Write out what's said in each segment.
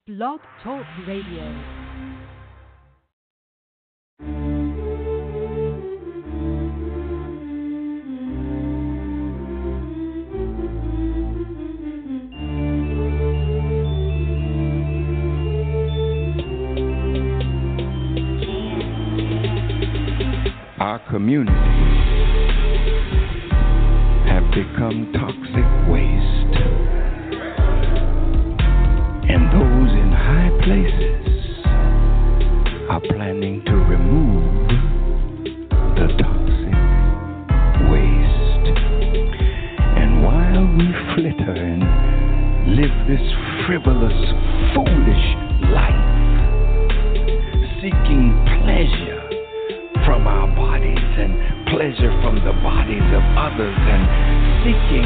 Blog Talk Radio. Our communities have become toxic waste, and those in high places are planning to remove the toxic waste. And while we flitter and live this frivolous, foolish life, seeking pleasure from our bodies and pleasure from the bodies of others, and seeking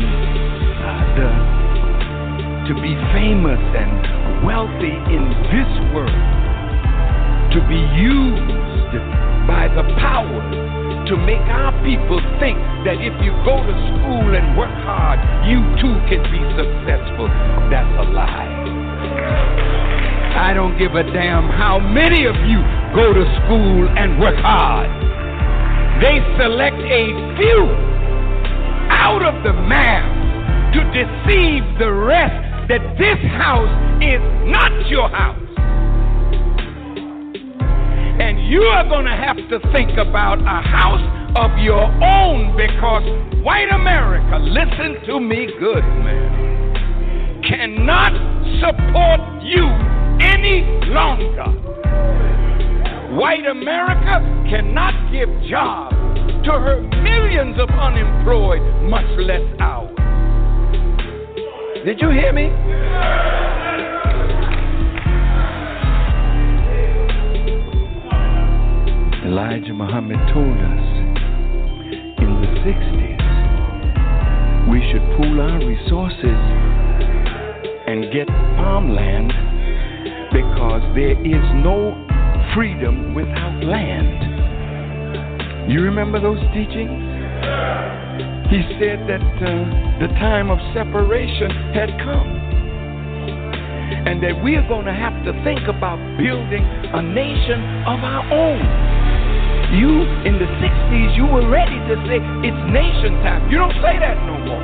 to be famous and wealthy in this world, to be used by the power to make our people think that if you go to school and work hard, you too can be successful. That's a lie. I don't give a damn how many of you go to school and work hard. They select a few out of the mass to deceive the rest that this house is not your house. And you are going to have to think about a house of your own, because white America, listen to me good, man, cannot support you any longer. White America cannot give jobs to her millions of unemployed, much less ours. Did you hear me? Elijah Muhammad told us in the 60s we should pool our resources and get farmland, because there is no freedom without land. You remember those teachings? He said that the time of separation had come, and that we are going to have to think about building a nation of our own. You, in the 60s, you were ready to say it's nation time. You don't say that no more,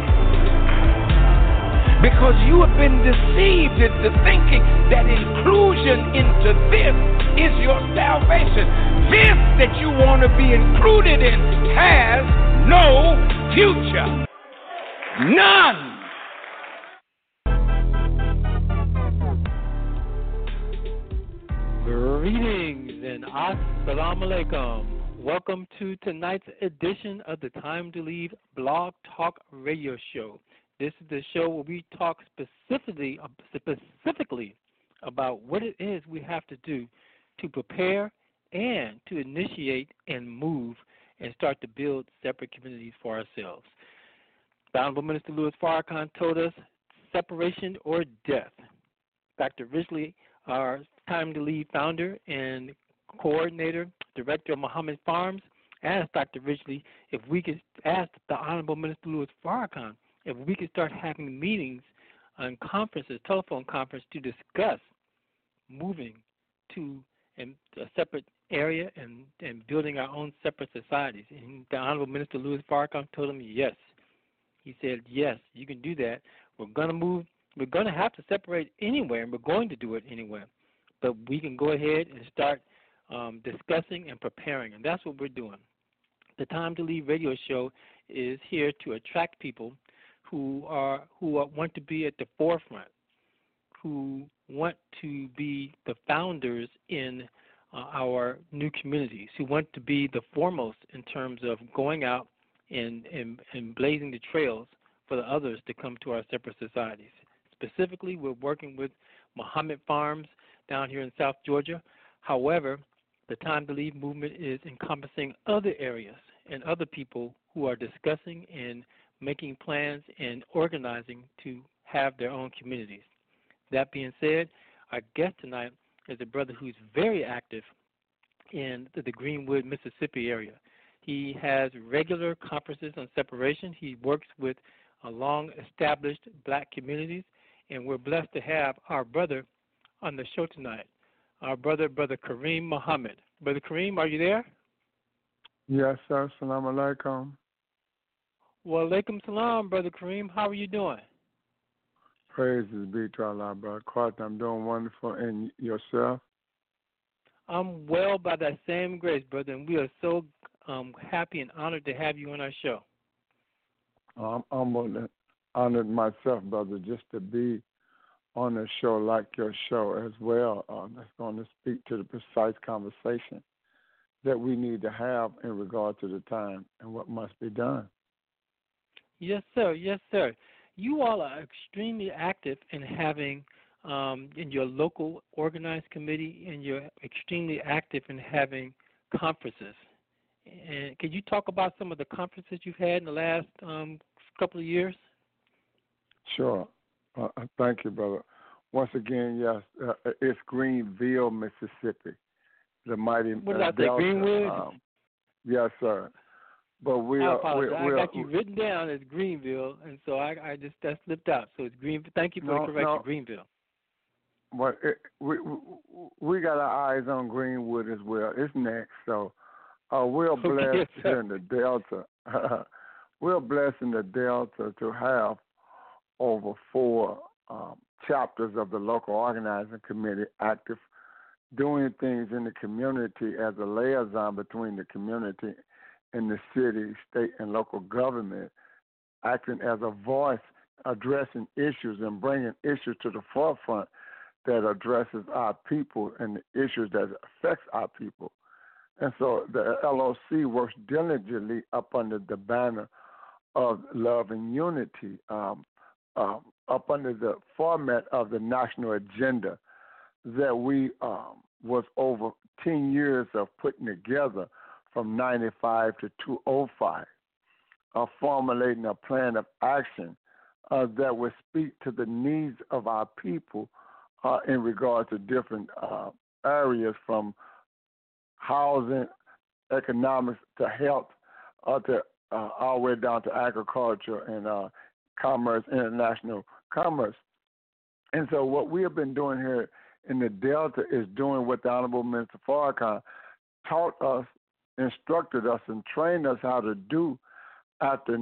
because you have been deceived into thinking that inclusion into this is your salvation. This that you want to be included in has no future. None. Greetings and assalamu alaikum. Welcome to tonight's edition of the Time to Leave Blog Talk Radio Show. This is the show where we talk specifically about what it is we have to do to prepare and to initiate and move and start to build separate communities for ourselves. The Honorable Minister Louis Farrakhan told us separation or death. Dr. Ridgely, our Time to Leave founder and coordinator, director of Muhammad Farms, asked Dr. Ridgely if we could ask the Honorable Minister Louis Farrakhan if we could start having meetings and conferences, telephone conference, to discuss moving to a separate area and building our own separate societies. And the Honorable Minister Louis Farrakhan told him yes. He said, yes, you can do that. We're going to move. We're going to have to separate anyway, and we're going to do it anyway. But we can go ahead and start discussing and preparing, and that's what we're doing. The Time to Leave radio show is here to attract people who want to be at the forefront, who want to be the founders in our new communities, who want to be the foremost in terms of going out and blazing the trails for the others to come to our separate societies. Specifically, we're working with Muhammad Farms down here in South Georgia. However, the Time to Leave movement is encompassing other areas and other people who are discussing and making plans and organizing to have their own communities. That being said, our guest tonight is a brother who's very active in the Greenwood, Mississippi area. He has regular conferences on separation. He works with long-established black communities, and we're blessed to have our brother on the show tonight. Our brother Kareem Muhammad. Brother Kareem, are you there? Yes, sir. Salam alaikum. Wa alaikum salam, Brother Kareem. How are you doing? Praises be to Allah, brother. Quite, I'm doing wonderful. And yourself? I'm well by that same grace, brother, and we are so happy and honored to have you on our show. I'm honored myself, brother, just to be on a show like your show as well. That's going to speak to the precise conversation that we need to have in regard to the time and what must be done. Yes, sir. Yes, sir. You all are extremely active in having in your local organized committee, and you're extremely active in having conferences. And could you talk about some of the conferences you've had in the last couple of years? Sure. Thank you, brother. Once again, yes, it's Greenville, Mississippi. The mighty what did I say, Greenwood? Yes, sir. But I apologize. I got you written down as Greenville, and so I just that slipped out. So it's Greenville. Thank you for the correction, Greenville. But we got our eyes on Greenwood as well. It's next, so we're blessed here in the Delta. We're blessed in the Delta to have over 4 chapters of the local organizing committee active, doing things in the community as a liaison between the community and the city, state, and local government, acting as a voice, addressing issues and bringing issues to the forefront that addresses our people and the issues that affects our people. And so the LOC works diligently up under the banner of love and unity, up under the format of the national agenda that we was over 10 years of putting together from 95 to 2005, formulating a plan of action that would speak to the needs of our people in regard to different areas, from housing, economics, to health, to all the way down to agriculture and commerce, international commerce. And so what we have been doing here in the Delta is doing what the Honorable Minister Farrakhan taught us, instructed us, and trained us how to do after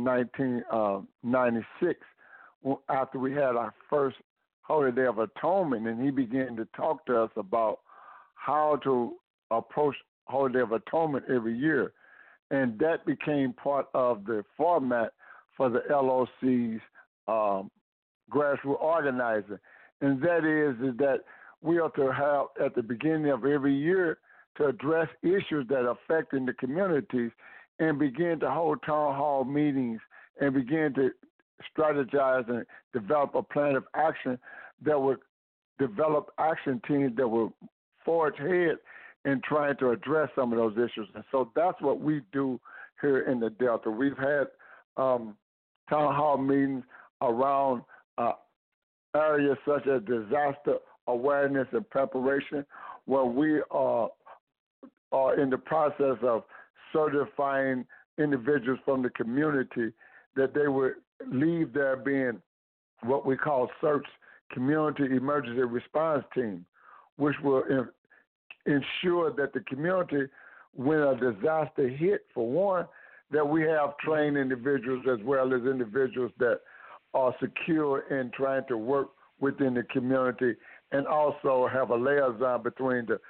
1996, after we had our first Holy Day of Atonement, and he began to talk to us about how to approach Holy Day of Atonement every year. And that became part of the format for the LOC's grassroots organizing. And that is that we are to have at the beginning of every year to address issues that are affecting the communities and begin to hold town hall meetings and begin to strategize and develop a plan of action that would develop action teams that will forge ahead in trying to address some of those issues. And so that's what we do here in the Delta. We've had town hall meetings around areas such as disaster awareness and preparation, where we are in the process of certifying individuals from the community that they would leave there being what we call CERT's Community Emergency Response Team, which will ensure that the community, when a disaster hit, for one, that we have trained individuals as well as individuals that are secure in trying to work within the community, and also have a liaison between the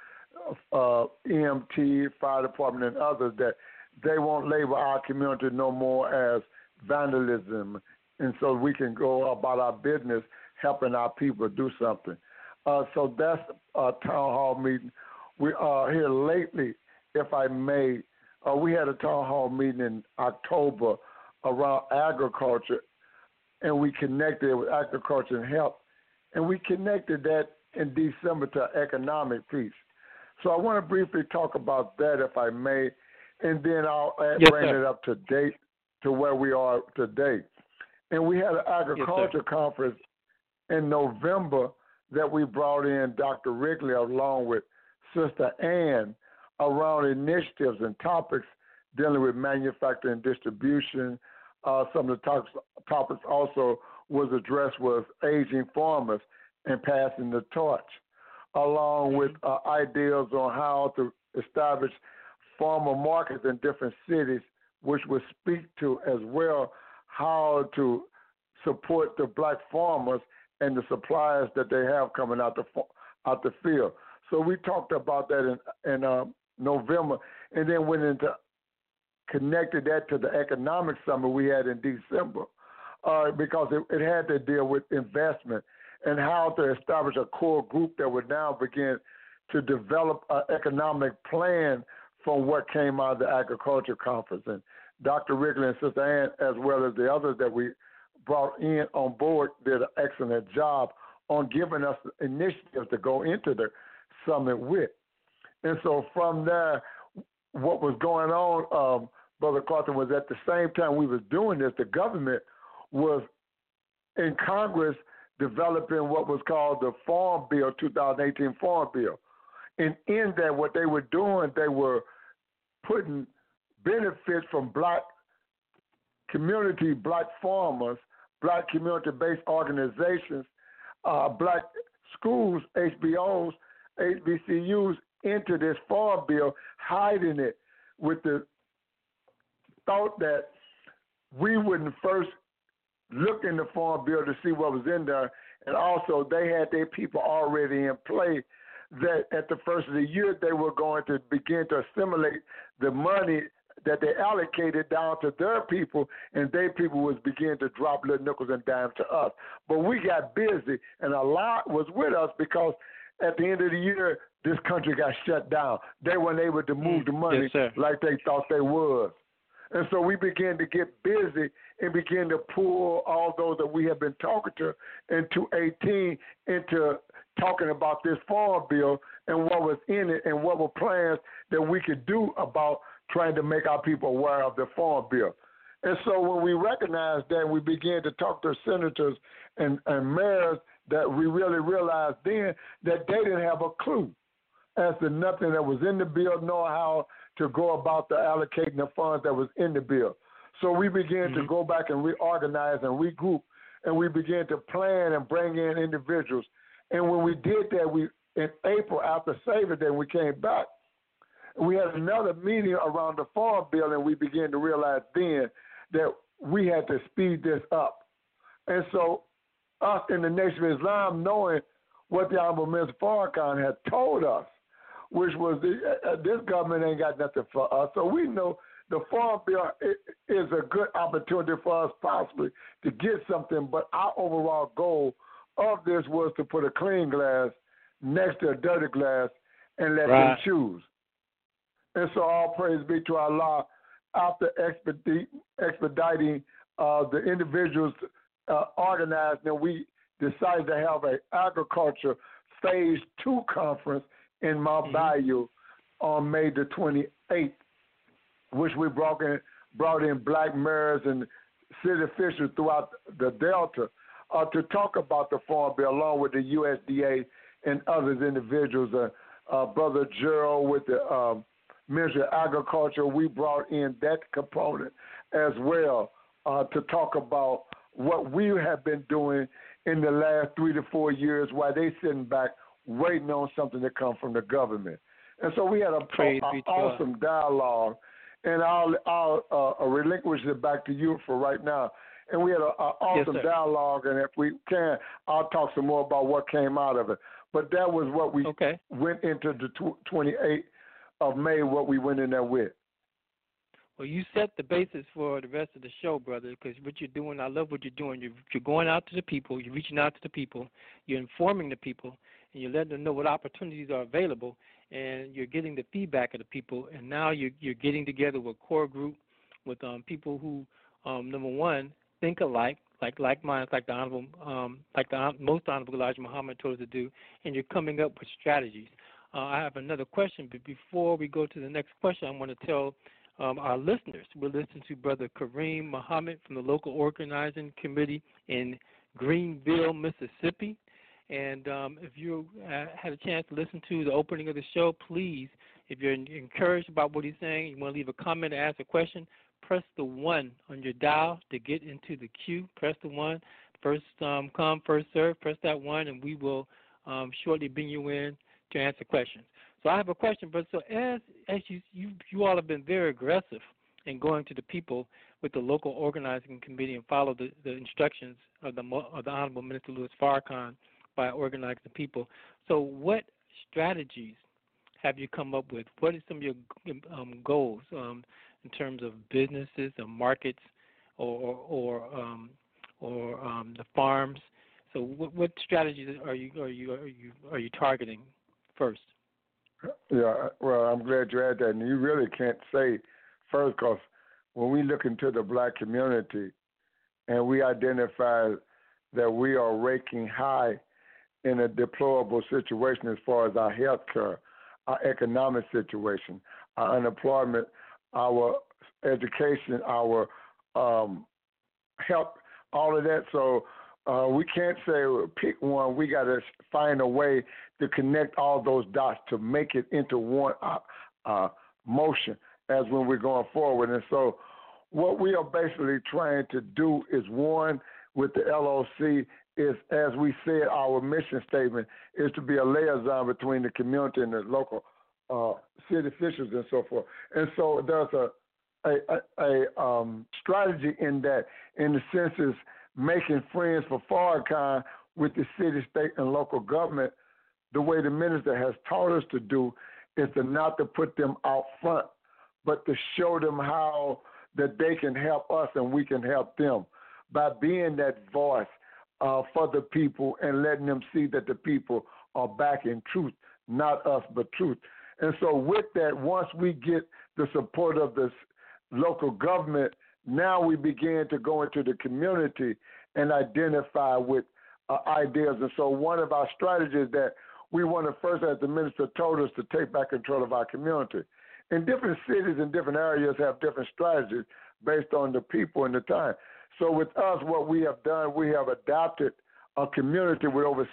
EMT, fire department, and others, that they won't label our community no more as vandalism, and so we can go about our business helping our people do something. So that's a town hall meeting. We are here lately, if I may, we had a town hall meeting in October around agriculture, and we connected it with agriculture and health, and we connected that in December to economic piece. So I want to briefly talk about that, if I may, and then I'll bring it up to date to where we are today. And we had an agriculture conference in November that we brought in Dr. Wrigley along with Sister Ann around initiatives and topics dealing with manufacturing and distribution. Some of the topics also was addressed was aging farmers and passing the torch. along with ideas on how to establish farmer markets in different cities, which would speak to as well how to support the black farmers and the suppliers that they have coming out the field. So we talked about that in November, and then went into connected that to the economic summit we had in December, because it had to deal with investment and how to establish a core group that would now begin to develop an economic plan from what came out of the agriculture conference. And Dr. Wrigley and Sister Ann, as well as the others that we brought in on board, did an excellent job on giving us initiatives to go into the summit with. And so from there, what was going on, Brother Carter, was at the same time we was doing this, the government was in Congress developing what was called the Farm Bill, 2018 Farm Bill. And in that, what they were doing, they were putting benefits from black community, black farmers, black community-based organizations, black schools, HBOs, HBCUs into this Farm Bill, hiding it with the thought that we wouldn't first look in the Farm Bill to see what was in there, and also they had their people already in play that at the first of the year they were going to begin to assimilate the money that they allocated down to their people, and their people was beginning to drop little nickels and dimes to us. But we got busy, and a lot was with us because at the end of the year, this country got shut down. They weren't able to move the money like they thought they was. And so we began to get busy and begin to pull all those that we have been talking to into 18 into talking about this Farm Bill and what was in it and what were plans that we could do about trying to make our people aware of the Farm Bill. And so when we recognized that, we began to talk to senators and mayors that we really realized then that they didn't have a clue as to nothing that was in the bill, nor how to go about the allocating the funds that was in the bill. So we began to go back and reorganize and regroup, and we began to plan and bring in individuals. And when we did that, we in April after Savor Day, we came back, we had another meeting around the Farm Bill, and we began to realize then that we had to speed this up. And so us in the Nation of Islam, knowing what the Honorable Minister Farrakhan had told us, which was this government ain't got nothing for us. So we know the Farm Bill is a good opportunity for us possibly to get something, but our overall goal of this was to put a clean glass next to a dirty glass and let them choose. And so all praise be to Allah. After expediting the individuals organized, and we decided to have an agriculture phase 2 conference in Mount Bayou on May the 28th, which we brought in black mayors and city officials throughout the Delta to talk about the Farm Bill, along with the USDA and others individuals. Brother Gerald with the Ministry of Agriculture, we brought in that component as well to talk about what we have been doing in the last 3 to 4 years while they sitting back waiting on something to come from the government. And so we had an awesome dialogue, and I'll relinquish it back to you for right now. And we had an awesome dialogue, and if we can, I'll talk some more about what came out of it. But that was what we went into the 28th of May, what we went in there with. Well, you set the basis for the rest of the show, brother, because what you're doing, I love what you're doing. You're going out to the people, you're reaching out to the people, you're informing the people, and you're letting them know what opportunities are available, and you're getting the feedback of the people. And now you're getting together with a core group with people who, number one, think alike, like minds, like the honorable, most honorable Elijah Muhammad told us to do, and you're coming up with strategies. I have another question, but before we go to the next question, I want to tell our listeners, we're listening to Brother Kareem Muhammad from the local organizing committee in Greenville, Mississippi. And if you had a chance to listen to the opening of the show, please, if you're encouraged about what he's saying, you want to leave a comment or ask a question, press the 1 on your dial to get into the queue. Press the 1. First come, first serve. Press that 1, and we will shortly bring you in to answer questions. So I have a question, but so as you all have been very aggressive in going to the people with the local organizing committee and follow the instructions of the Honorable Minister Louis Farrakhan by organizing the people. So what strategies have you come up with? What are some of your goals in terms of businesses or markets or the farms? So what strategies are you targeting first? Yeah, well, I'm glad you had that. And you really can't say first, because when we look into the black community and we identify that we are raking high in a deplorable situation as far as our health care, our economic situation, our unemployment, our education, our health, all of that. So we can't say pick one. We got to find a way to connect all those dots to make it into one motion as when we're going forward. And so what we are basically trying to do is, one, with the LOC, is, as we said, our mission statement is to be a liaison between the community and the local city officials and so forth. And so there's a strategy in that, in the sense is making friends for Farrakhan with the city, state, and local government. The way the minister has taught us to do is to not to put them out front, but to show them how that they can help us and we can help them by being that voice for the people and letting them see that the people are back in truth, not us, but truth. And so with that, once we get the support of the local government, now we begin to go into the community and identify with ideas. And so one of our strategies that we want to first, as the minister told us, to take back control of our community. And different cities and different areas have different strategies based on the people and the time. So with us, what we have done, we have adopted a community with over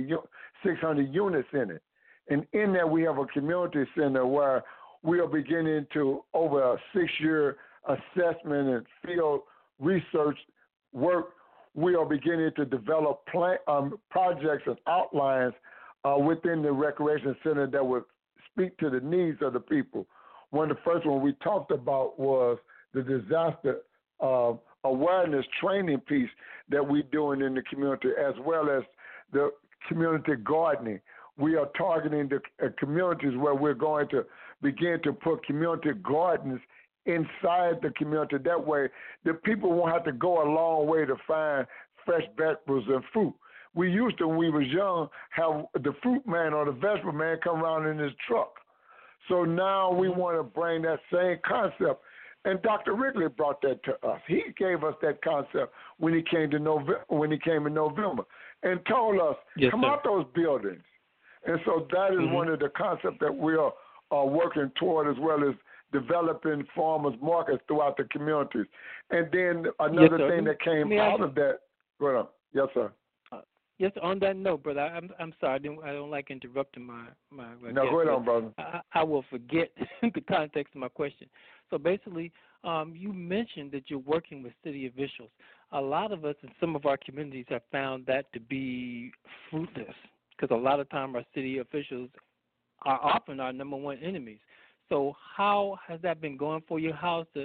600 units in it. And in that, we have a community center where we are beginning to, over a 6-year assessment and field research work, we are beginning to develop projects and outlines within the recreation center that would speak to the needs of the people. One of the first ones we talked about was the disaster awareness training piece that we're doing in the community, as well as the community gardening. We are targeting the communities where we're going to begin to put community gardens inside the community. That way, the people won't have to go a long way to find fresh vegetables and fruit. We used to, when we was young, have the fruit man or the vegetable man come around in his truck. So now we want to bring that same concept. And Dr. Wrigley brought that to us. He gave us that concept when he came in November and told us, come out those buildings. And so that is one of the concepts that we are working toward, as well as developing farmers markets throughout the communities. And then another thing that came out of that. Go ahead. Yes, sir. Yes, on that note, brother, I'm sorry. I don't like interrupting my no, go ahead on, brother. I will forget the context of my question. So basically, you mentioned that you're working with city officials. A lot of us in some of our communities have found that to be fruitless, because a lot of time our city officials are often our number one enemies. So how has that been going for you? How's the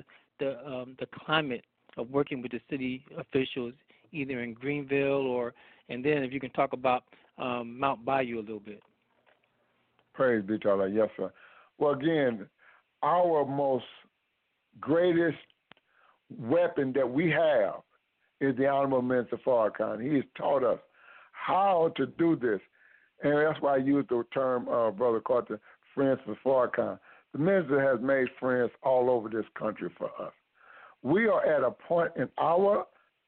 climate of working with the city officials, either in Greenville and then if you can talk about Mount Bayou a little bit? Praise be to Allah. Yes, sir. Well, again, our most greatest weapon that we have is the Honorable Minister Farrakhan. He has taught us how to do this. And that's why I use the term, Brother Carter, friends for Farrakhan. The minister has made friends all over this country for us. We are at a point in our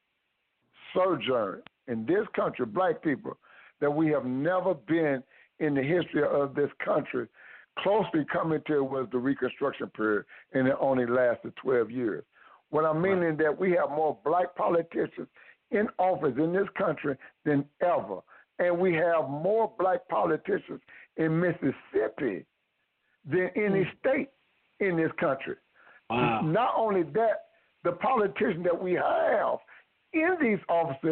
sojourn in this country, black people, that we have never been in the history of this country. Closely coming to was the Reconstruction period, and it only lasted 12 years. What I mean is that we have more black politicians in office in this country than ever. And we have more black politicians in Mississippi than any state in this country. Wow. Not only that, the politicians that we have in these offices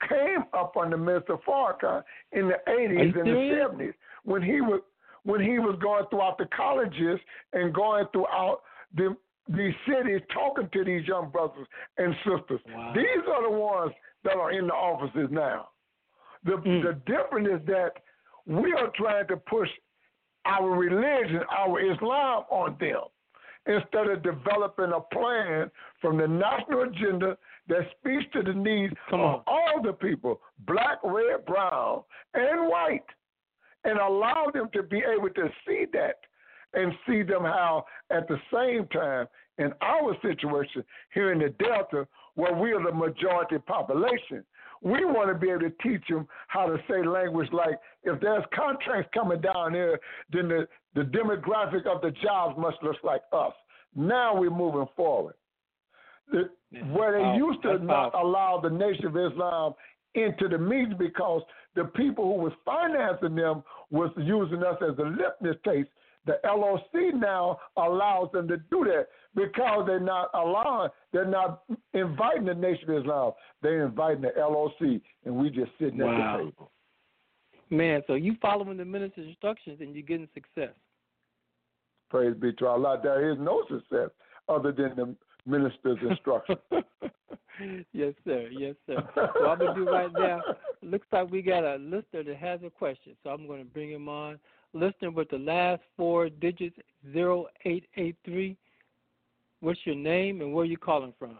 came up under Mr. Farrakhan in the 80s and the 70s when he was going throughout the colleges and going throughout these cities talking to these young brothers and sisters. Wow. These are the ones that are in the offices now. The difference is that we are trying to push our religion, our Islam on them, instead of developing a plan from the national agenda that speaks to the needs of all the people, black, red, brown, and white, and allow them to be able to see that and see them how at the same time in our situation here in the Delta, where we are the majority population, we want to be able to teach them how to say language like, if there's contracts coming down here, then the demographic of the jobs must look like us. Now we're moving forward. Where they used to not allow the Nation of Islam into the meetings because the people who was financing them was using us as a litmus test. The LOC now allows them to do that because they're not inviting the Nation of Islam. They're inviting the LOC, and we just sitting at the table. Man, so you following the minister's instructions and you're getting success. Praise be to Allah. There is no success other than the minister's instructions. Yes, sir. Yes, sir. So I'm going to do right now, looks like we got a listener that has a question, so I'm going to bring him on. Listener with the last 4 digits, 0883. What's your name and where are you calling from?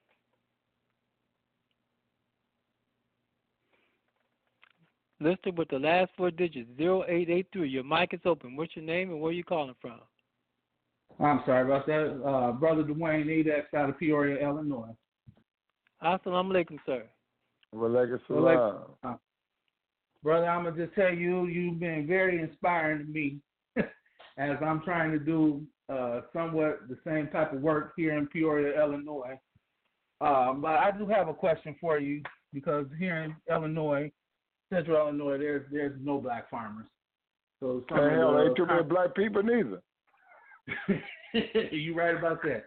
Listener with the last 4 digits, 0883. Your mic is open. What's your name and where are you calling from? I'm sorry about that. Brother Dwayne Edex out of Peoria, Illinois. Assalamu alaikum, sir. Walaikum salam. Brother, I'm going to just tell you, you've been very inspiring to me as I'm trying to do somewhat the same type of work here in Peoria, Illinois. But I do have a question for you because here in Illinois, Central Illinois, there's no black farmers. So hell, ain't too many black people neither. You right about that.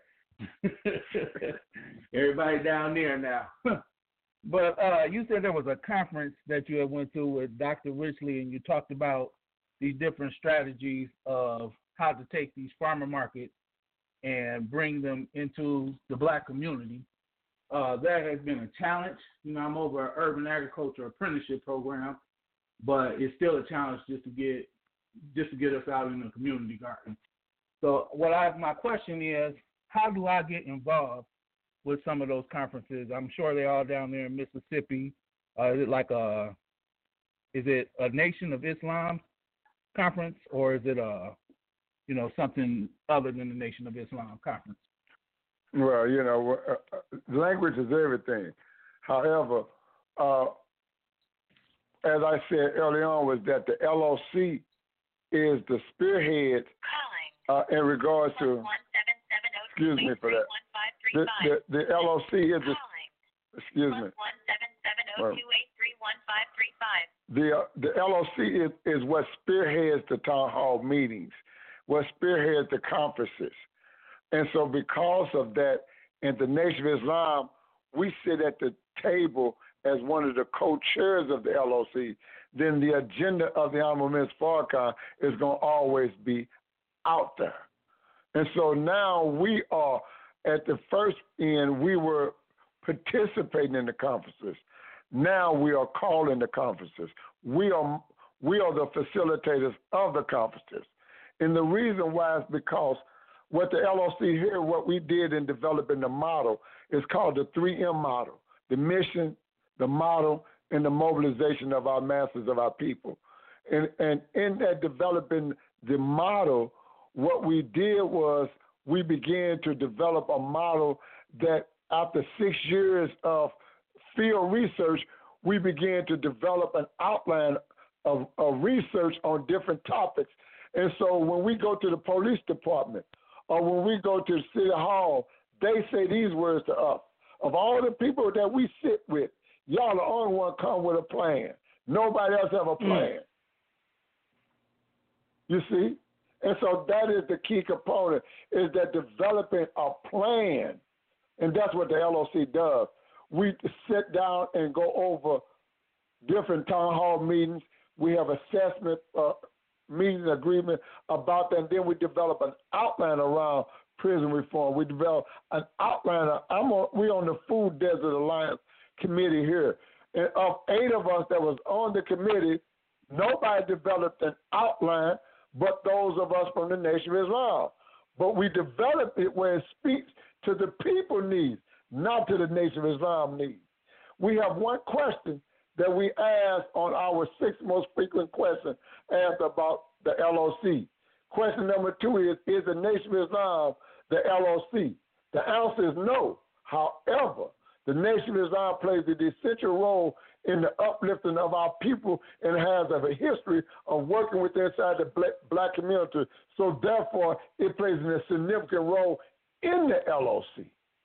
Everybody down there now. But you said there was a conference that you had went to with Dr. Richley, and you talked about these different strategies of how to take these farmer markets and bring them into the black community. That has been a challenge. You know, I'm over an urban agriculture apprenticeship program, but it's still a challenge just to get us out in the community garden. So my question is, how do I get involved with some of those conferences? I'm sure they're all down there in Mississippi. Is it a Nation of Islam conference, or is it something other than the Nation of Islam conference? Well, language is everything. However, as I said early on, was that the LOC is the spearhead in regards to. Excuse me for that. The LOC is excuse me. The LOC is what spearheads the town hall meetings, what spearheads the conferences. And so because of that, in the Nation of Islam, we sit at the table as one of the co-chairs of the LOC. Then the agenda of the Honorable Ms. Farrakhan is going to always be out there. And so now we are, at the first end, we were participating in the conferences. Now we are calling the conferences. We are the facilitators of the conferences. And the reason why is because what the LOC here, what we did in developing the model is called the 3M model: the mission, the model, and the mobilization of our masses, of our people. And in that developing the model, what we did was we began to develop a model that after 6 years of field research, we began to develop an outline of research on different topics. And so when we go to the police department or when we go to the city hall, they say these words to us: of all the people that we sit with, y'all the only one come with a plan. Nobody else have a plan. You see? And so that is the key component, is that developing a plan. And that's what the LOC does. we sit down and go over different town hall meetings. We have assessment meeting agreement about that, and then we develop an outline around prison reform. We develop an outline. We on the Food Desert Alliance committee here. And of 8 of us that was on the committee, nobody developed an outline but those of us from the Nation of Islam. But we developed it where it speaks to the people needs, not to the Nation of Islam needs. We have one question that we ask on our 6 most frequent questions asked about the LOC. Question number 2 is the Nation of Islam the LOC? The answer is no. However, the Nation of Islam plays an essential role in the uplifting of our people and has a history of working with inside the black community. So therefore, it plays a significant role in the LOC.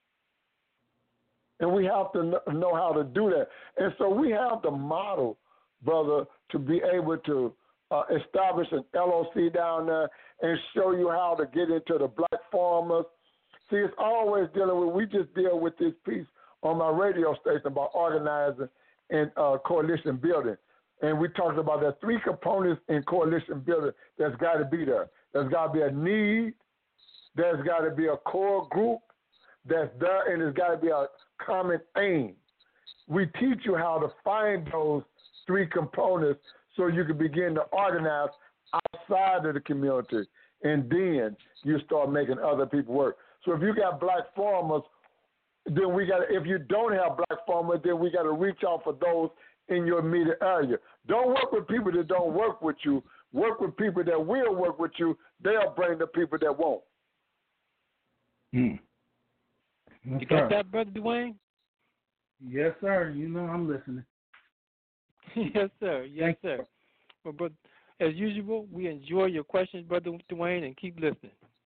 And we have to know how to do that. And so we have the model, brother, to be able to establish an LOC down there and show you how to get into the black farmers. See, it's always dealing with, we just deal with this piece on my radio station about organizing and coalition building. And we talked about there are 3 components in coalition building that's got to be there. There's got to be a need, there's got to be a core group that's there, and there's got to be a common aim. We teach you how to find those 3 components so you can begin to organize outside of the community, and then you start making other people work. So if you got black farmers, then we got. If you don't have black farmers, then we got to reach out for those in your immediate area. Don't work with people that don't work with you. Work with people that will work with you. They'll bring the people that won't. Yes, You got that, Brother Dwayne? Yes, sir. You know I'm listening. Yes, sir. Yes, sir. Well, but as usual, we enjoy your questions, Brother Dwayne, and keep listening.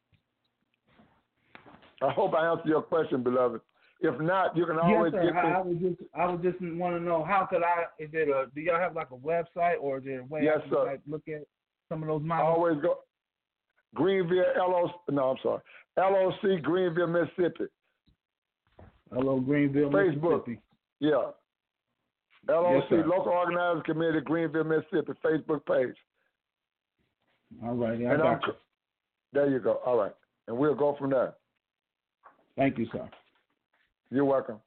I hope I answered your question, beloved. If not, you can always yes, sir. get I would just want to know, how could I, do y'all have like a website, or is there a way yes, I can sir. like look at some of those models? Always go Greenville LOC Greenville, Mississippi. Hello, Greenville, Facebook. Mississippi. Yeah. LOC, yes, Local Organizing Committee, Greenville, Mississippi, Facebook page. All right, I got you. There you go. All right. And we'll go from there. Thank you, sir. You're welcome.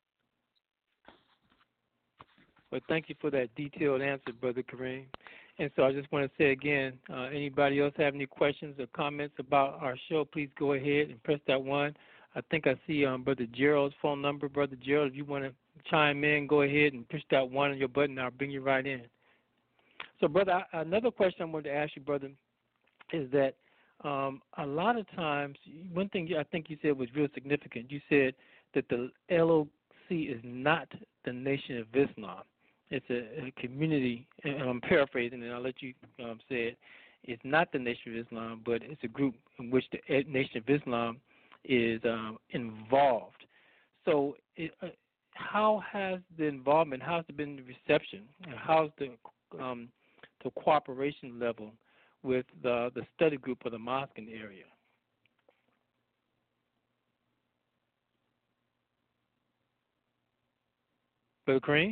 Well, thank you for that detailed answer, Brother Kareem. And so I just want to say again, anybody else have any questions or comments about our show, please go ahead and press that 1. I think I see Brother Gerald's phone number. Brother Gerald, if you want to chime in, go ahead and push that 1 on your button. I'll bring you right in. So, brother, another question I wanted to ask you, brother, is that a lot of times, one thing I think you said was real significant. You said that the LOC is not the Nation of Islam. It's a community, and I'm paraphrasing, and I'll let you say it. It's not the Nation of Islam, but it's a group in which the Nation of Islam is involved. So how has the involvement, how's it been the reception, and how's the cooperation level with the study group of the mosque in the area? Brother Kareem?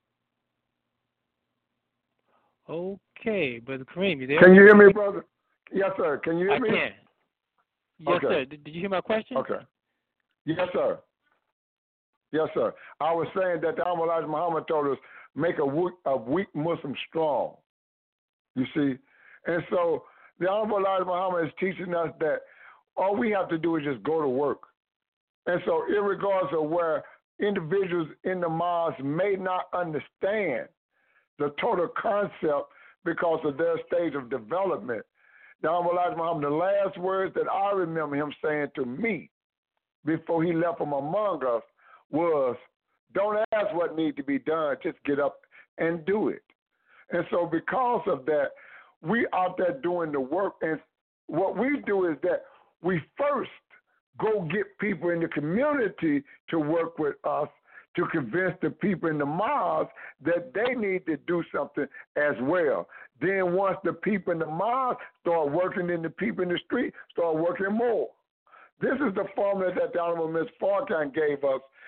Okay, Brother Kareem, you there? Can you hear me, brother? Yes, sir. Can you hear me? I can. Yes, okay. sir. Did you hear my question? Okay. Yes, sir. Yes, sir. I was saying that the Honorable Elijah Muhammad told us, make a weak Muslim strong. You see? And so the Honorable Elijah Muhammad is teaching us that all we have to do is just go to work. And so irregardless of where individuals in the mosque may not understand the total concept because of their stage of development, the Honorable Elijah Muhammad, the last words that I remember him saying to me before he left from among us was, don't ask what needs to be done, just get up and do it. And so because of that, we out there doing the work. And what we do is that we first go get people in the community to work with us to convince the people in the mosque that they need to do something as well. Then once the people in the mosque start working, then the people in the street start working more. This is the formula that the Honorable Ms. Farrakhan gave us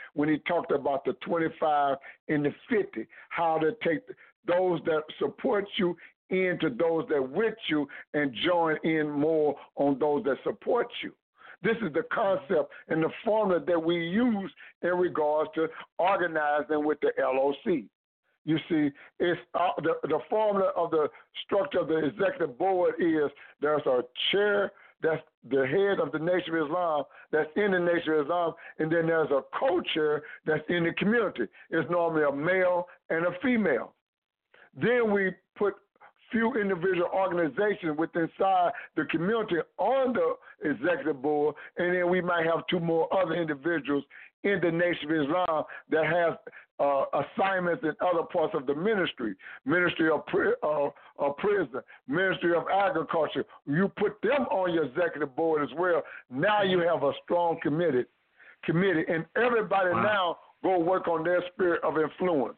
when he talked about the 25 and the 50, how to take those that support you into those that with you and join in more on those that support you. This is the concept and the formula that we use in regards to organizing with the LOC. You see, it's the formula of the structure of the executive board is there's a chair that's the head of the Nation of Islam that's in the Nation of Islam, and then there's a co-chair that's in the community. It's normally a male and a female. Then we put few individual organizations within inside the community on the executive board, and then we might have two more other individuals in the Nation of Islam that have assignments in other parts of the ministry of prison, ministry of agriculture. You put them on your executive board as well. Now you have a strong committee, and everybody now go work on their spirit of influence.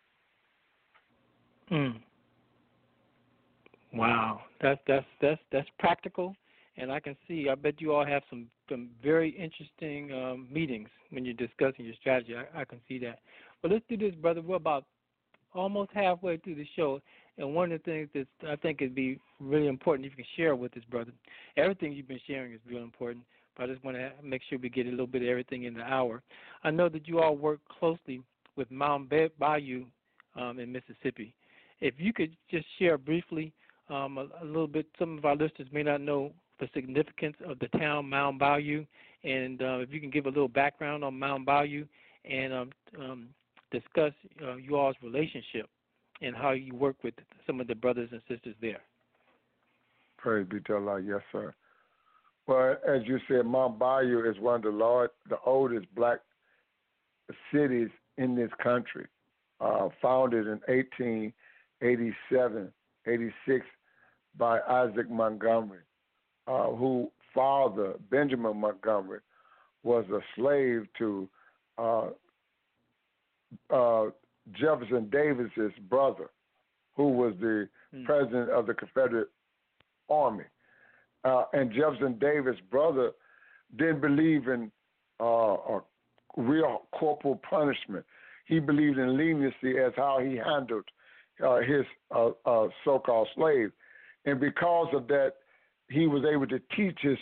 Wow, that's practical, and I can see. I bet you all have some very interesting meetings when you're discussing your strategy. I can see that. But let's do this, brother. We're about almost halfway through the show, and one of the things that I think would be really important if you can share with us, brother. Everything you've been sharing is really important, but I just want to make sure we get a little bit of everything in the hour. I know that you all work closely with Mount Bayou in Mississippi. If you could just share briefly a little bit, some of our listeners may not know the significance of the town Mount Bayou, and if you can give a little background on Mount Bayou and discuss you all's relationship and how you work with some of the brothers and sisters there. Praise be to Allah, yes, sir. Well, as you said, Mount Bayou is one of the oldest black cities in this country, founded in 1887, 86 by Isaac Montgomery, who father, Benjamin Montgomery, was a slave to Jefferson Davis's brother, who was the president of the Confederate Army. And Jefferson Davis' brother didn't believe in a real corporal punishment. He believed in leniency as how he handled his so-called slaves. And because of that, he was able to teach his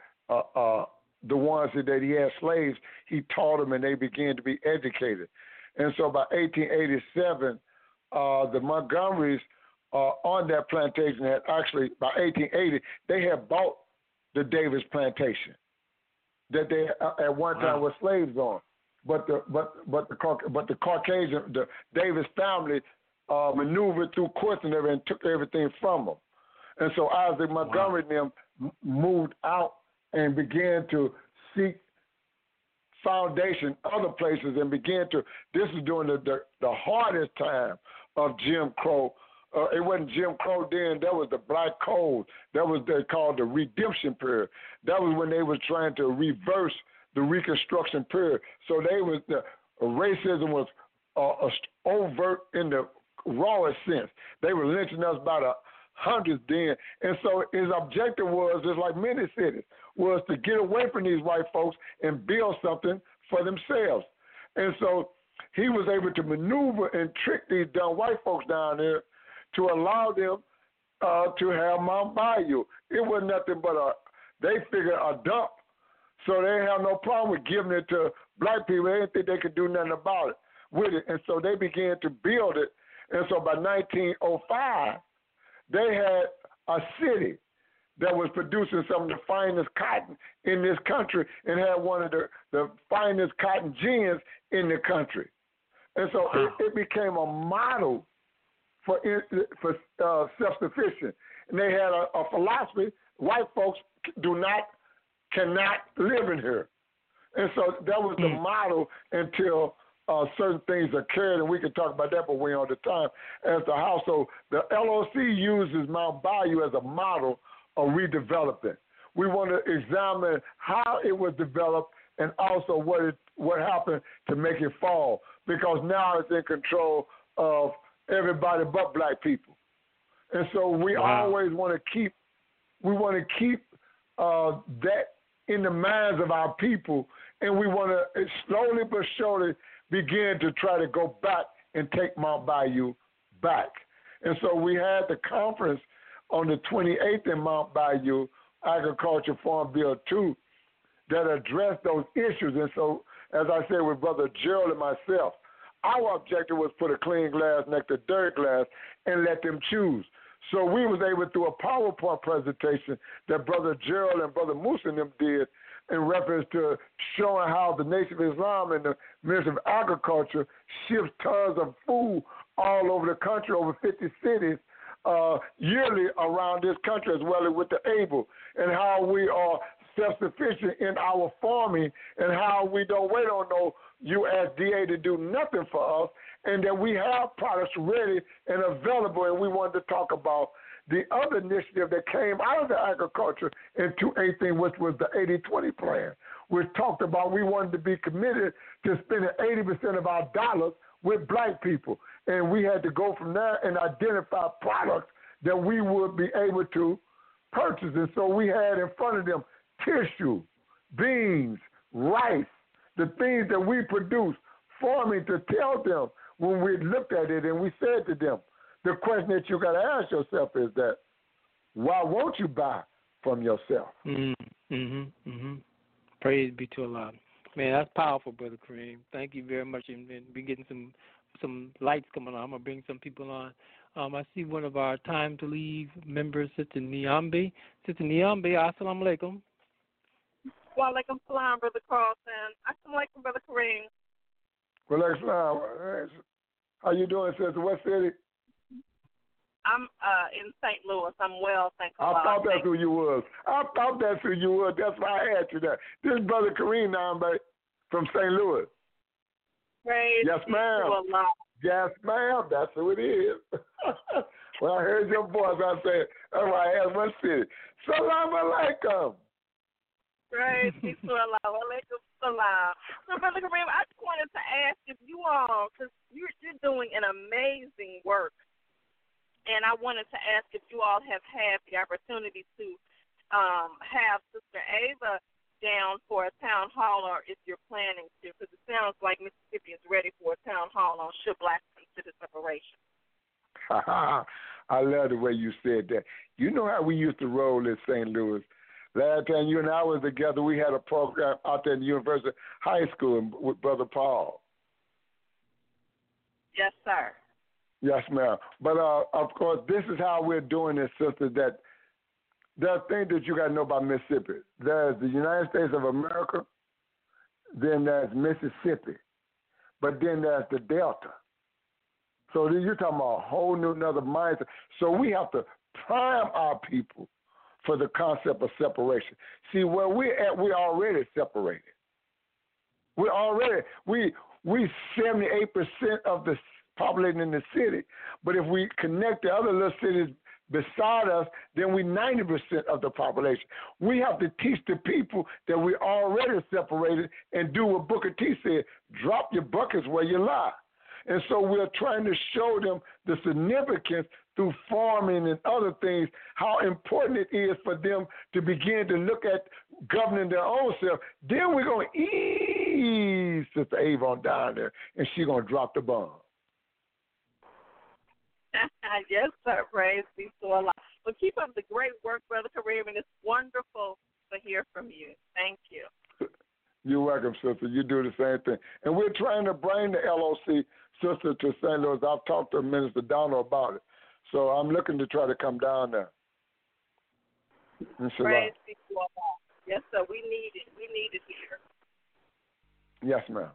the ones that he had slaves. He taught them, and they began to be educated. And so by 1887, the Montgomerys on that plantation had actually, by 1880, they had bought the Davis plantation that they at one time were slaves on. But the Caucasian, the Davis family maneuvered through courts and everything and took everything from them. And so Isaac Montgomery and them moved out and began to seek foundation other places and began to, this is during the hardest time of Jim Crow. It wasn't Jim Crow then, that was the Black Code. That was they called the Redemption period. That was when they were trying to reverse the Reconstruction period. So the racism was overt in the rawest sense. They were lynching us by the hundreds then. And so his objective was, just like many cities, was to get away from these white folks and build something for themselves. And so he was able to maneuver and trick these dumb white folks down there to allow them to have Mount Bayou. It was nothing but they figured a dump. So they didn't have no problem with giving it to black people. They didn't think they could do nothing about it with it. And so they began to build it. And so by 1905, they had a city that was producing some of the finest cotton in this country and had one of the finest cotton gins in the country. And so it became a model for self-sufficient. And they had a philosophy, white folks cannot live in here. And so that was the model until certain things occurred, and we can talk about that, but we're on the time as the house. So the LOC uses Mount Bayou as a model of redevelopment. We want to examine how it was developed and also what happened to make it fall, because now it's in control of everybody but black people. And so we always want to keep that in the minds of our people and we want to slowly but surely begin to try to go back and take Mount Bayou back. And so we had the conference on the 28th in Mount Bayou, Agriculture Farm Bill 2, that addressed those issues. And so, as I said with Brother Gerald and myself, our objective was put a clean glass next to dirty glass and let them choose. So we was able, through a PowerPoint presentation that Brother Gerald and Brother Musa and them did in reference to showing how the Nation of Islam and the Ministry of Agriculture ships tons of food all over the country, over 50 cities, yearly around this country, as well as with the able, and how we are self-sufficient in our farming, and how we don't wait on no USDA to do nothing for us, and that we have products ready and available. And we wanted to talk about the other initiative that came out of the agriculture in 2018, which was the 80-20 plan, which talked about we wanted to be committed to spending 80% of our dollars with black people. And we had to go from there and identify products that we would be able to purchase. And so we had in front of them tissue, beans, rice, the things that we produce, farming, to tell them when we looked at it and we said to them, the question that you got to ask yourself is that, why won't you buy from yourself? Praise be to Allah. Man, that's powerful, Brother Kareem. Thank you very much. And we're getting some lights coming on. I'm going to bring some people on. I see one of our Time to Leave members, Sister Niambe. Sister Niambe, assalamu alaikum. Wa alaikum salam, Brother Carlson. Assalamu alaikum, Brother Kareem. Wa alaikum salam. How you doing, sister? What city? I'm in St. Louis. I'm well, thank you. I thought that's who you was. That's why I asked you that. This is Brother Kareem Niambe from St. Louis. Praise yes, ma'am. to Allah. Yes, ma'am. That's who it is. When I heard your voice, I said, that's why I asked what city. Salam alaikum. Praise be to Allah. Wa alaikum salam. So, Brother Kareem, I just wanted to ask if you all, because you're doing an amazing work, and I wanted to ask if you all have had the opportunity to have Sister Ava down for a town hall, or if you're planning to, because it sounds like Mississippi is ready for a town hall on should blacks consider separation. I love the way you said that. You know how we used to roll in St. Louis. Last time you and I was together, we had a program out there in the University High School with Brother Paul. Yes, sir. Yes, ma'am. But, of course, this is how we're doing this, sister, that there are things that you got to know about Mississippi. There's the United States of America, then there's Mississippi, but then there's the Delta. So you're talking about a whole new another mindset. So we have to prime our people for the concept of separation. See, where we're at, we're already separated. We're already, we 78% of the populating in the city, but if we connect the other little cities beside us, then we 90% of the population. We have to teach the people that we're already separated and do what Booker T said, drop your buckets where you lie. And so we're trying to show them the significance through farming and other things, how important it is for them to begin to look at governing their own self. Then we're going to ease Sister Avon down there, and she's going to drop the bomb. Yes, sir. Praise be to Allah. Well, keep up the great work, Brother Kareem, and it's wonderful to hear from you. Thank you. You're welcome, sister. You do the same thing. And we're trying to bring the LOC, sister, to St. Louis. I've talked to Minister Donald about it. So I'm looking to try to come down there. Inshallah. Praise be to Allah. Yes, sir. We need it. We need it here. Yes, ma'am.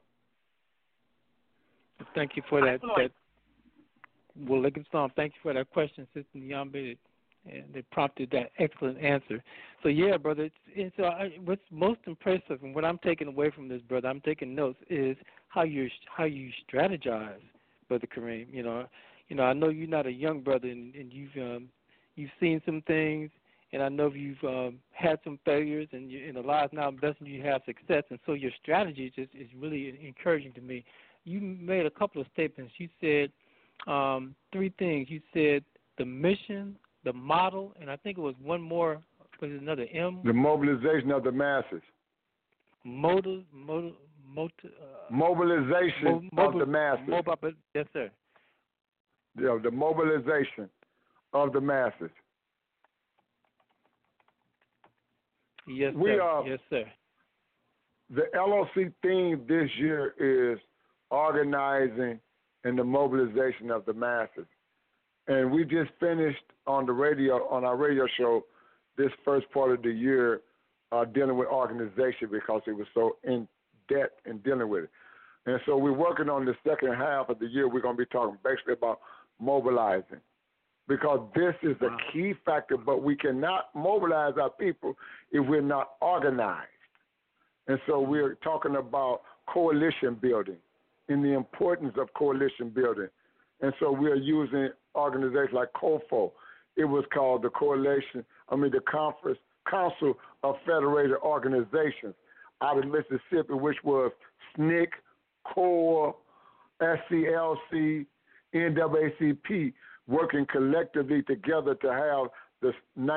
Thank you for that. Well, thank you for that question, Sister Niambe, and they prompted that excellent answer. So, yeah, brother, what's most impressive and what I'm taking away from this, brother, I'm taking notes, is how you strategize, Brother Kareem. You know, I know you're not a young brother, and you've seen some things, and I know you've had some failures, and Allah is now blessing you to have success, and so your strategy is really encouraging to me. You made a couple of statements. You said 3 things. You said the mission, the model, and I think it was one more. Was it another M? The mobilization of the masses. Mobilization of the masses. Yes, sir. The mobilization of the masses. Yes, sir. Yes, sir. The LOC theme this year is organizing and the mobilization of the masses. And we just finished on our radio show, this first part of the year, dealing with organization because it was so in depth in dealing with it. And so we're working on the second half of the year. We're going to be talking basically about mobilizing, because this is a key factor, but we cannot mobilize our people if we're not organized. And so we're talking about coalition building and the importance of coalition building. And so we're using organizations like COFO. It was called the Council of Federated Organizations out of Mississippi, which was SNCC, CORE, SCLC, NAACP, working collectively together to have the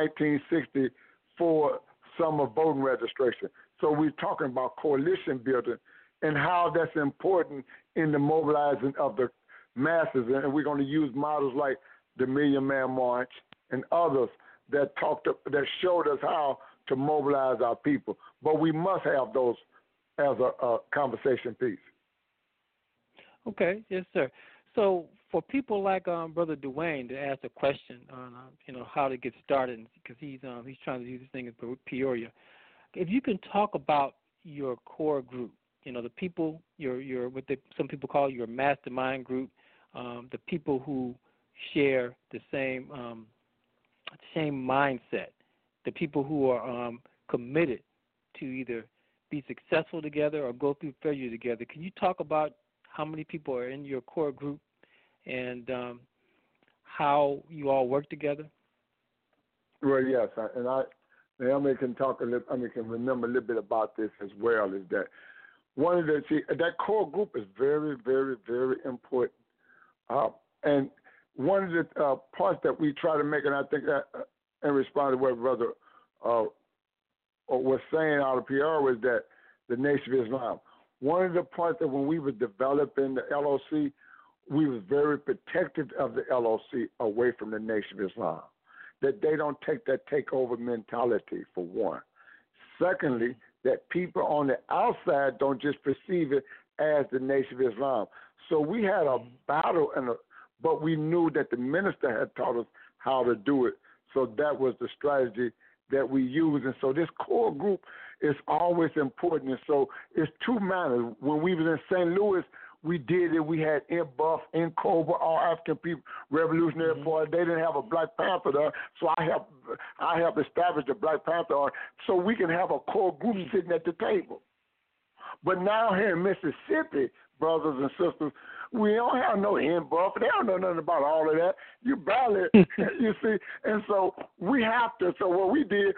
1964 summer voting registration. So we're talking about coalition building and how that's important in the mobilizing of the masses. And we're going to use models like the Million Man March and others that showed us how to mobilize our people. But we must have those as a conversation piece. Okay, yes, sir. So for people like Brother Dwayne to ask a question on how to get started, because he's trying to do this thing in Peoria, if you can talk about your core group, the people, your what some people call your mastermind group, the people who share the same mindset, the people who are committed to either be successful together or go through failure together. Can you talk about how many people are in your core group and how you all work together? Well, yes, and Naomi can talk can remember a little bit about this as well. Is that that core group is very, very, very important, and one of the parts that we try to make, and I think that in response to what Brother was saying out of PR, was that the Nation of Islam. One of the parts that when we were developing the LOC, we was very protective of the LOC away from the Nation of Islam, that they don't take that takeover mentality, for one. Secondly, that people on the outside don't just perceive it as the Nation of Islam. So we had a battle, but we knew that the minister had taught us how to do it. So that was the strategy that we use. And so this core group is always important. And so it's two manners. When we was in St. Louis, we did it. We had INBUF, INCOBRA, All African People Revolutionary Party. They didn't have a Black Panther there, so I helped establish the Black Panther, so we can have a core group sitting at the table. But now here in Mississippi, brothers and sisters, we don't have no INBUF. They don't know nothing about all of that. You barely, you see. And so we have to. So what we did,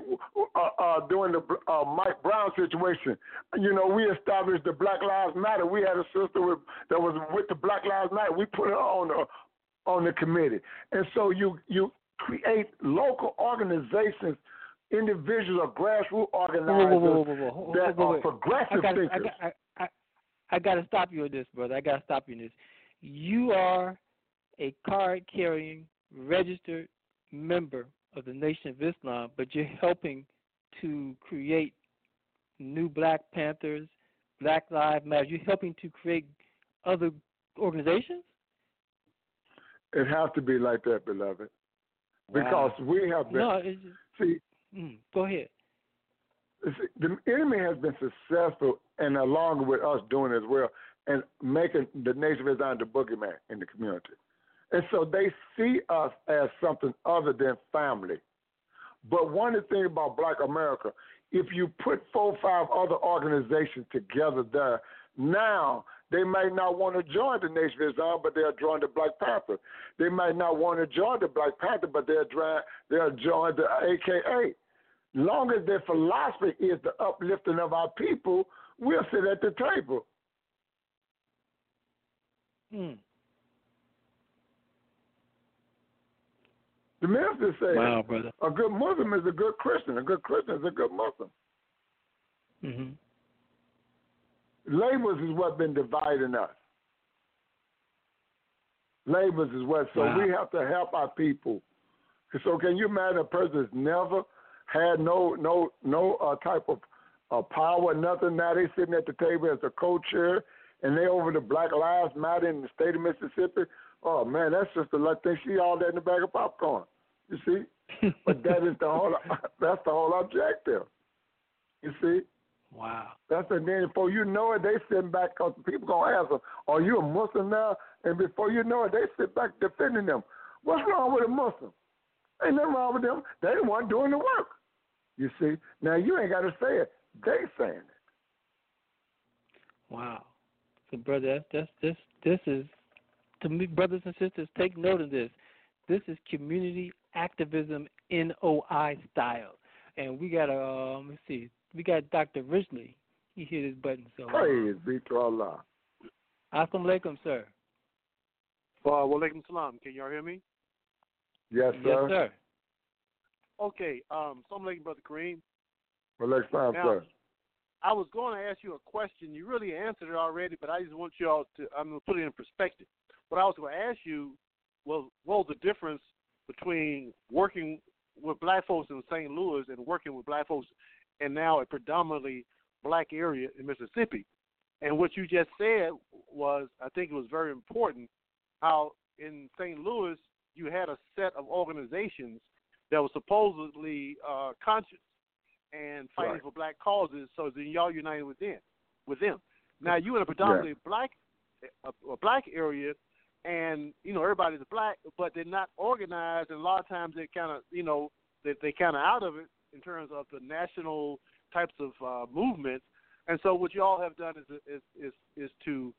during the Mike Brown situation, we established the Black Lives Matter. We had a sister that was with the Black Lives Matter. We put her on the committee. And so you create local organizations, individuals or grassroots organizers that are progressive thinkers. I got to stop you on this, brother. I got to stop you on this. You are a card-carrying, registered member of the Nation of Islam, but you're helping to create new Black Panthers, Black Lives Matter. You're helping to create other organizations? It has to be like that, beloved. Because we have been... No, go ahead. The enemy has been successful, and along with us doing it as well, and making the Nation of Islam the boogeyman in the community. And so they see us as something other than family. But one of the things about Black America, if you put 4 or 5 other organizations together there, now they might not want to join the Nation of Islam, but they'll join the Black Panther. They might not want to join the Black Panther, but they'll join the AKA. Long as their philosophy is the uplifting of our people, we'll sit at the table. The minister said, a good Muslim is a good Christian. A good Christian is a good Muslim. Labels is what's been dividing us. Labels is what. So Wow. we have to help our people. So can you imagine a person that's never had no type of power, nothing? Now they sitting at the table as a co-chair, and they over the Black Lives Matter in the state of Mississippi. Oh man, that's just the thing. She all that in the bag of popcorn. You see, but that is that's the whole objective. You see. Wow. That's the then before you know it, they sitting back because people gonna ask them, "Are you a Muslim now?" And before you know it, they sit back defending them. What's wrong with a Muslim? Ain't nothing wrong with them. They the one doing the work. You see. Now you ain't got to say it. They saying it. Wow. So, brother, this is, to me, brothers and sisters, take note of this. This is community activism NOI style, and we got let's see. We got Dr. Ridgely. He hit his button. So Praise be to Allah. Assalamu alaikum, sir. Wa alaikum salam. Can y'all hear me? Yes, sir. Yes, sir. Okay. Assalamu alaikum, Brother Kareem. Well, next time, Now, sir. I was going to ask you a question. You really answered it already, but I just want you all to, I'm going to put it in perspective. What I was going to ask you was, what was the difference between working with black folks in St. Louis and working with black folks in now a predominantly black area in Mississippi? And what you just said was, I think it was very important, how in St. Louis you had a set of organizations that were supposedly conscious and fighting Right. for black causes, so then y'all united with them. Now you in a predominantly black area, and everybody's black, but they're not organized, and a lot of times they kind of they kind of out of it in terms of the national types of movements. And so what you all have done is to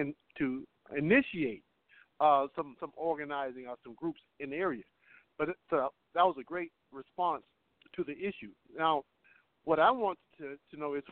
initiate some organizing of some groups in the area. But that was a great response to the issue. Now, what I want to know is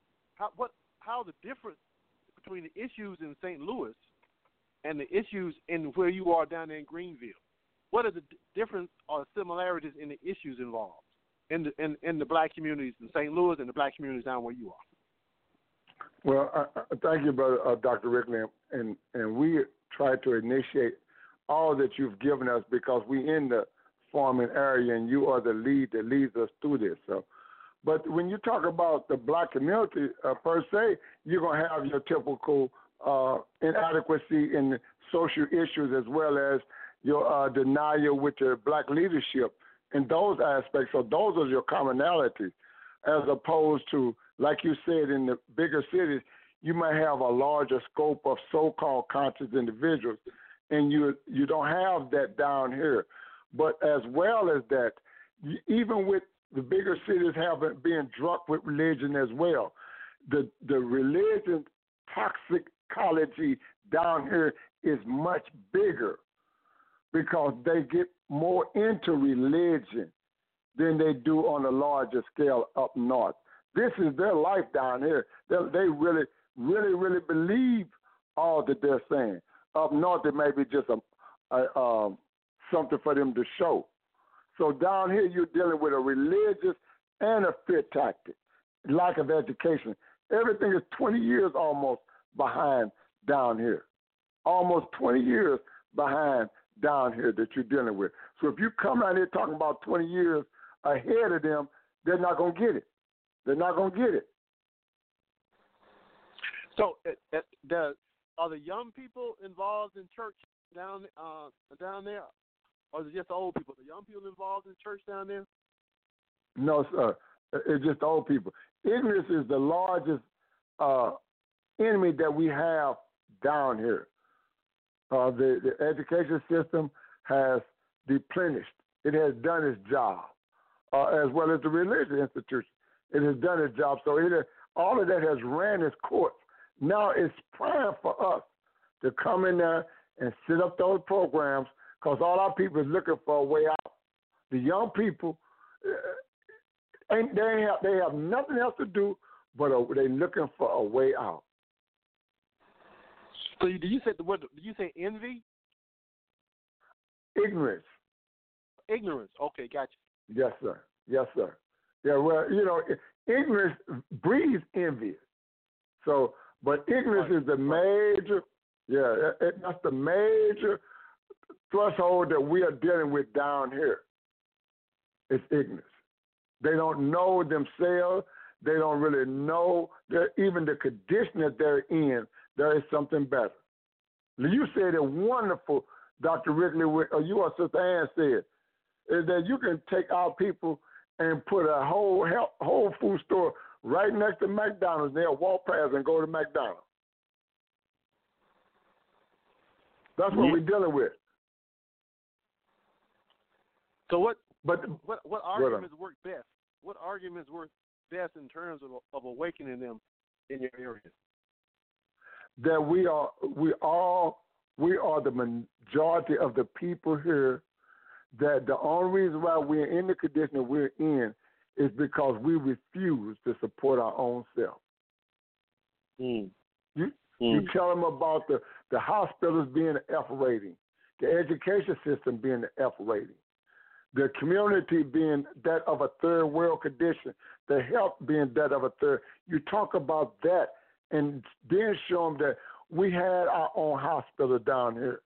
how the difference between the issues in St. Louis and the issues in where you are down there in Greenville. What are the different or similarities in the issues involved in the black communities in St. Louis and the black communities down where you are? Well, thank you, brother, Dr. Rickley, and we try to initiate all that you've given us because we in the farming area, and you are the lead that leads us through this. So, but when you talk about the black community per se, you're gonna have your typical inadequacy in social issues as well as your denial with your black leadership in those aspects. So those are your commonalities, as opposed to, like you said, in the bigger cities, you might have a larger scope of so-called conscious individuals, and you don't have that down here. But as well as that, even with the bigger cities being drunk with religion as well, the religion toxicology down here is much bigger because they get more into religion than they do on a larger scale up north. This is their life down here. They really, really, really believe all that they're saying. Up north, it may be just something for them to show. So down here, you're dealing with a religious and a fear tactic, lack of education. Everything is 20 years almost behind down here. Almost 20 years behind down here that you're dealing with. So if you come out here talking about 20 years ahead of them, they're not going to get it. They're not going to get it. So are the young people involved in church down there? Or is it just the old people? The young people involved in church down there? No, sir. It's just the old people. Ignorance is the largest enemy that we have down here. The education system has deplenished. It has done its job, as well as the religious institution. It has done its job. So all of that has ran its course. Now it's prime for us to come in there and set up those programs, because all our people is looking for a way out. The young people, they have nothing else to do, but they're looking for a way out. So did you say envy? Ignorance. Ignorance. Okay, gotcha. Yes, sir. Yes, sir. Yeah, well, ignorance breeds envy. So But ignorance is the major, that's the major threshold that we are dealing with down here. It's ignorance. They don't know themselves. They don't really know that even the condition that they're in, there is something better. You said it wonderful, Dr. Wrigley, or you or Sister Ann said, is that you can take our people and put a whole food store right next to McDonald's. They'll walk past and go to McDonald's. That's what we're dealing with. So what arguments work best? What arguments work best in terms of awakening them in your area? That we are the majority of the people here. That the only reason why we're in the condition that we're in is because we refuse to support our own self. You tell them about the hospitals being the F rating, the education system being the F rating, the community being that of a third world condition, the health being that of a third. You talk about that and then show them that we had our own hospital down here.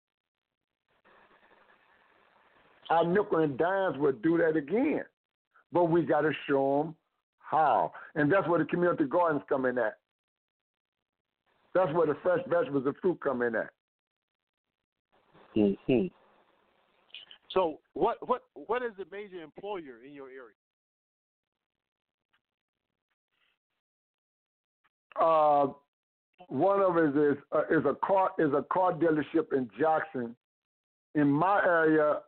Our nickel and dimes would do that again, but we got to show them how. And that's where the community gardens come in at. That's where the fresh vegetables and fruit come in at. Mm-hmm. So what is the major employer in your area? One of it is a car dealership in Jackson. In my area,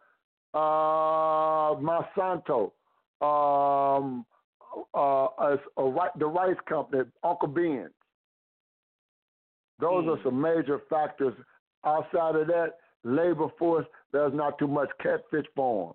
Monsanto, the rice company, Uncle Ben's. Those are some major factors. Outside of that, labor force, there's not too much catfish farms.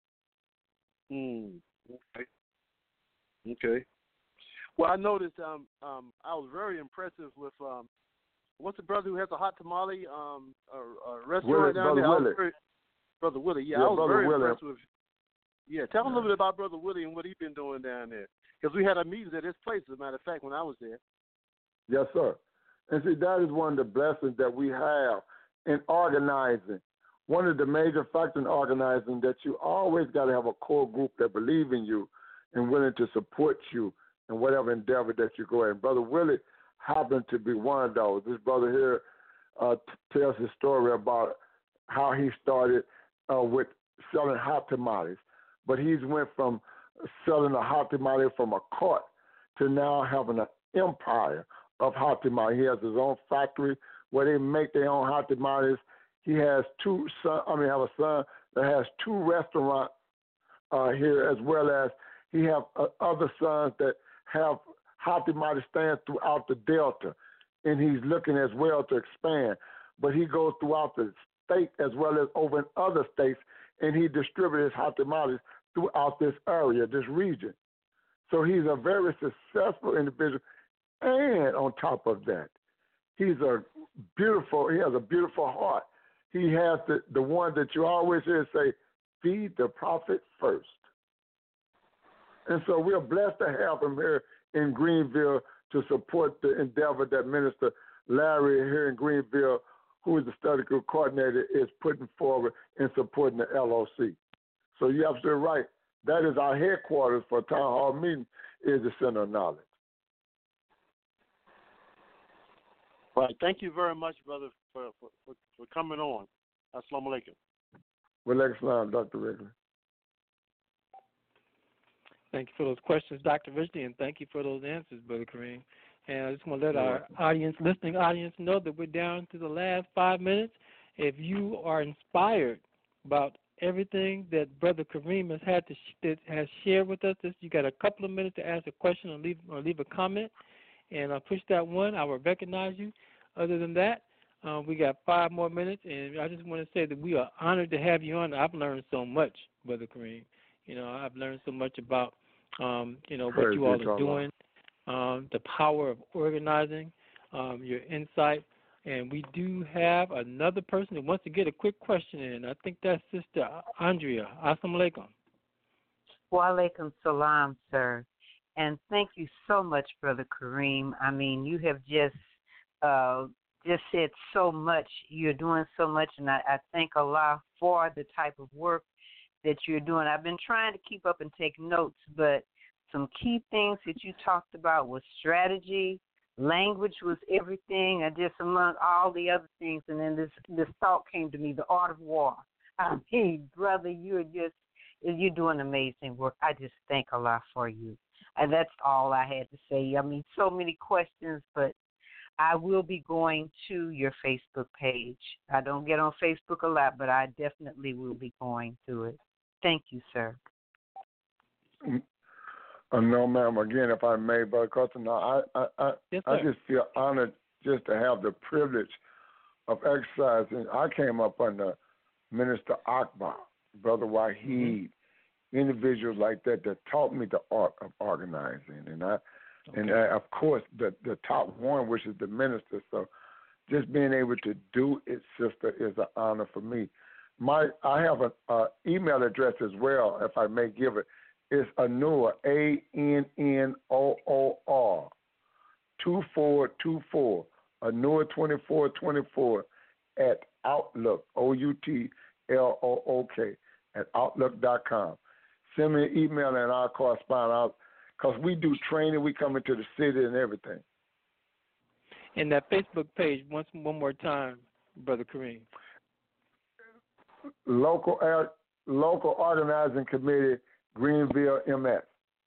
Okay. Well, I noticed I was very impressive with what's the brother who has a hot tamale a restaurant down there? Brother Willie. Yeah, I was very impressed with. Yeah, tell a little bit about Brother Willie and what he's been doing down there. Because we had a meeting at his place, as a matter of fact, when I was there. Yes, sir. And see, that is one of the blessings that we have in organizing. One of the major factors in organizing that you always got to have a core group that believe in you and willing to support you in whatever endeavor that you go in. Brother Willie happened to be one of those. This brother here tells his story about how he started with selling hot tamales. But he's went from selling a hot tamale from a cart to now having an empire of hot tamales. He has his own factory where they make their own hot tamales. He has a son that has 2 restaurants here, as well as he have other sons that have hot tamale stands throughout the Delta, and he's looking as well to expand. But he goes throughout the state as well as over in other states, and he distributes hot tamales throughout this area, this region. So he's a very successful individual, and on top of that, he has a beautiful heart. He has the one that you always hear say, feed the prophet first. And so we're blessed to have him here in Greenville to support the endeavor that Minister Larry here in Greenville, who is the study group coordinator, is putting forward in supporting the LOC. So you're absolutely right. That is our headquarters for town hall meeting, is the Center of Knowledge. Right. Thank you very much, brother, for coming on. Assalamu alaikum. Wa alaikum salam, Dr. Wrigley. Thank you for those questions, Dr. Ridgely, and thank you for those answers, Brother Kareem. And I just want to let our listening audience know that we're down to the last 5 minutes. If you are inspired about everything that Brother Kareem has shared with us, you got a couple of minutes to ask a question or leave a comment, and I'll push that one. I will recognize you. Other than that, we got 5 more minutes, and I just want to say that we are honored to have you on. I've learned so much, Brother Kareem. I've learned so much about, what you all are doing, the power of organizing, your insight. And we do have another person that wants to get a quick question in. I think that's Sister Andrea. Assalamu alaikum. Wa alaikum salam, sir. And thank you so much, Brother Kareem. I mean, you have just said so much. You're doing so much, and I thank Allah for the type of work that you're doing. I've been trying to keep up and take notes, but some key things that you talked about was strategy, language was everything, and just among all the other things. And then this thought came to me, the art of war. I mean, brother, you're doing amazing work. I just thank Allah for you. And that's all I had to say. I mean, so many questions, but I will be going to your Facebook page. I don't get on Facebook a lot, but I definitely will be going to it. Thank you, sir. No, ma'am. Again, if I may, Brother Carson, I just feel honored just to have the privilege of exercising. I came up under Minister Akbar, Brother Wahid, individuals like that taught me the art of organizing, and of course the top one, which is the minister. So just being able to do it, sister, is an honor for me. I have an email address as well, if I may give it. It's Annoor, ANNOOR 2424, Annoor 2424 at Outlook, OUTLOOK at Outlook.com. Send me an email and I'll correspond out, because we do training. We come into the city and everything. And that Facebook page, one more time, Brother Kareem. Local Organizing Committee, Greenville, MS.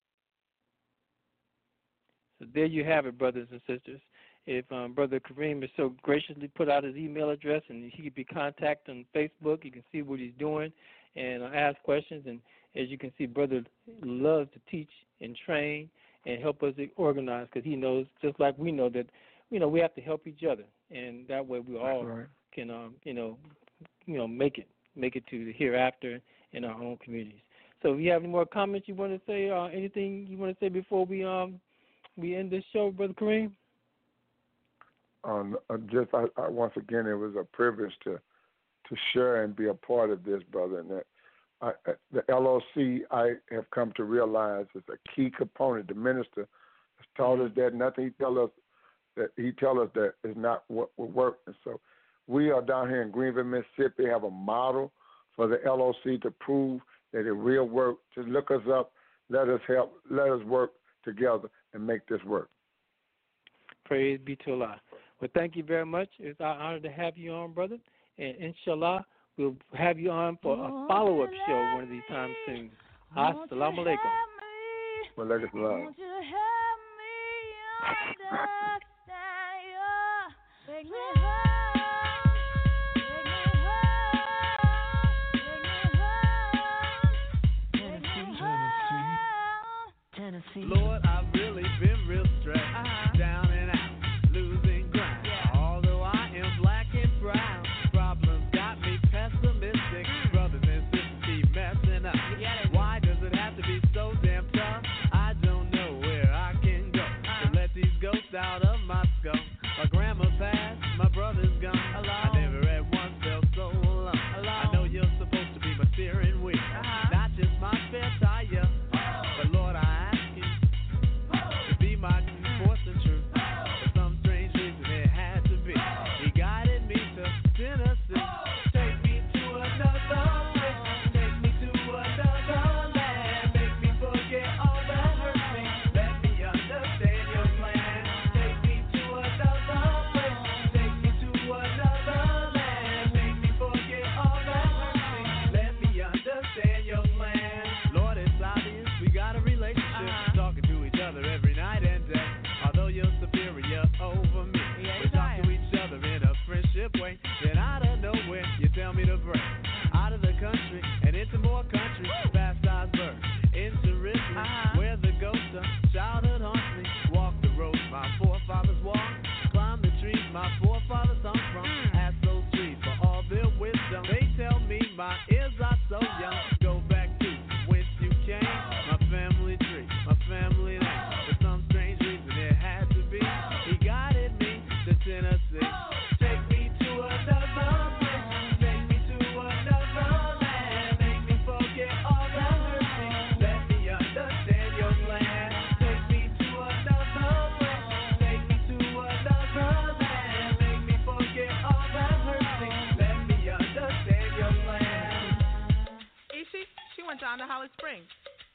So there you have it, brothers and sisters. If Brother Kareem is so graciously put out his email address, and he could be contacted on Facebook, you can see what he's doing and ask questions. And as you can see, Brother loves to teach and train and help us organize, because he knows, just like we know, that we have to help each other, and that way we all can make it to the hereafter in our own communities. So if you have any more comments you want to say, anything you want to say before we end this show, Brother Kareem? Once again, it was a privilege to share and be a part of this, brother. And that the LOC, I have come to realize, is a key component. The minister has taught us that. Nothing he tell us that is not what will work. And so we are down here in Greenville, Mississippi, have a model for the LOC to prove that it will work. Just look us up, let us help, let us work together and make this work. Praise be to Allah. Well, thank you very much. It's our honor to have you on, brother. And inshallah, we'll have you on for a follow-up show one of these times soon. Assalamu alaikum. Wa alaikum salam. Lord, I've really been real stressed, down and out, losing ground. Although I am black and brown, problems got me pessimistic. Brothers and sisters keep messing up. Why does it have to be so damn tough? I don't know where I can go to let these ghosts out of my skull. My grandma passed, my brother's gone. I never at once felt so alone. I know you're supposed to be my steering wheel, not just my spare tire. But Lord, I ask you,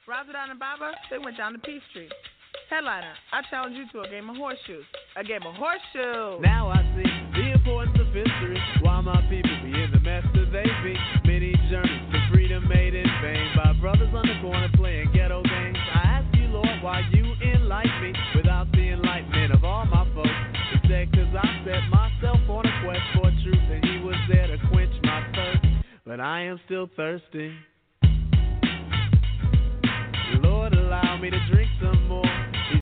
Razadon and Baba, they went down to Peachtree. Headliner, I challenge you to a game of horseshoes. A game of horseshoes. Now I see the importance of history. Why my people be in the mess that they be. Many journeys to freedom made in vain by brothers on the corner playing ghetto games. I ask you, Lord, why you enlighten me without the enlightenment of all my folks. He said, 'cause I set myself on a quest for truth, and he was there to quench my thirst. But I am still thirsty. Lord, allow me to drink some more.